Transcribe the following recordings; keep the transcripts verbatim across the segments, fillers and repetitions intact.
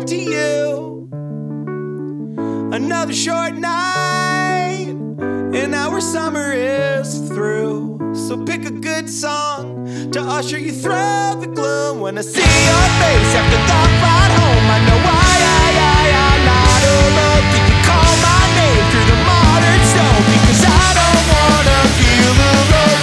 to you. Another short night, and our summer is through. So pick a good song to usher you through the gloom. When I see your face after the ride home, I know why I, I, I'm not alone. Did you call my name through the modern snow? Because I don't wanna feel alone.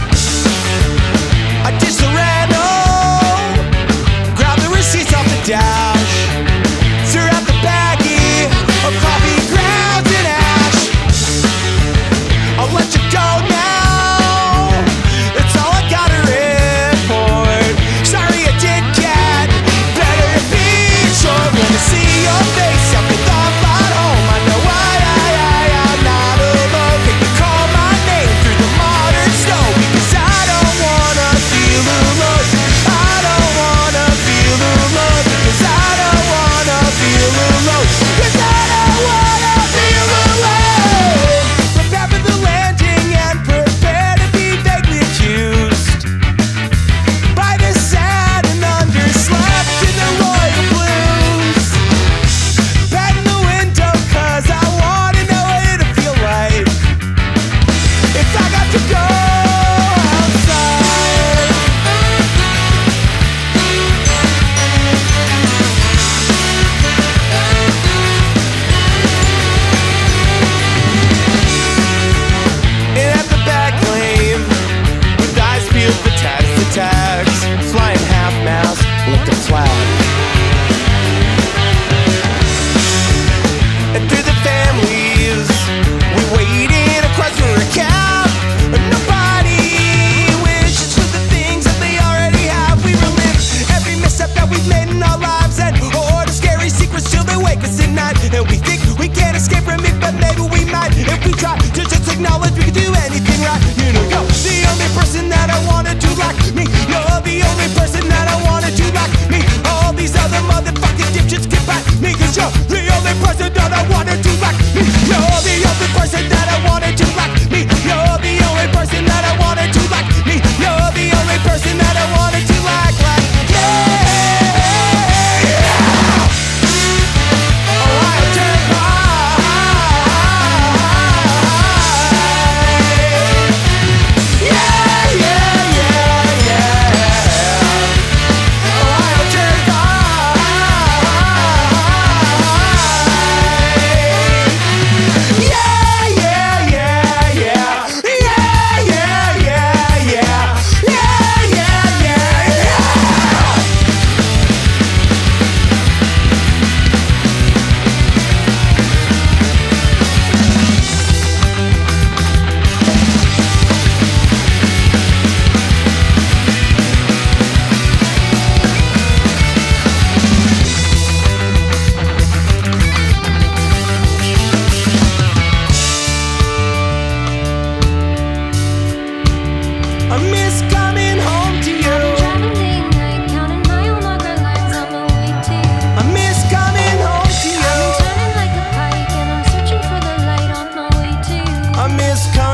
I ditched the Renault, grabbed the receipts off the dash, threw out the baggie of coffee grounds and ash. I'll let you go now, it's all I got to report. Sorry I did get better to be sure. When I see your face after the ride home, I know why I, I, I'm not alone. Can you call my name through the modern snow? Because I don't wanna feel alone. I don't wanna feel alone. Because I don't wanna feel alone. Because I don't wanna feel alone. Prepare for the landing and prepare to be vaguely accused by the sad and underslept in the royal blues. Bed in the window cause I wanna know what it'll feel like if I got to go outside. And at the back lane, with eyes peeled for tags to tags, flying half mast, lift a flag. And through the families, we waited across for a cab. And nobody wishes for the things that they already have. We relive every misstep that we've made in our lives, and all the scary secrets till they wake us at night. And we think we can't escape from it, but maybe we might if we try to just acknowledge we can do anything right. You know, you're the only person that I wanted to like me. You're the only person that I wanted to like me. All these other motherfucking dipshits get back me, cause you're the only person that I wanted to like me. You're the only person that I wanted to like me. You're the only person that I wanted to like me. You're the only person that I wanted to like, like, yeah. Ohio Turnpike. Yeah, yeah, yeah, yeah. Ohio Turnpike. Yeah, yeah, yeah, yeah. Yeah, yeah, yeah, yeah. Yeah, yeah, yeah, yeah. I miss coming home to you. Driving late night, counting mile marker lines on my way to you. I miss coming home to I'm you. turning like a pike, and I'm searching for the light on my way to you. I miss coming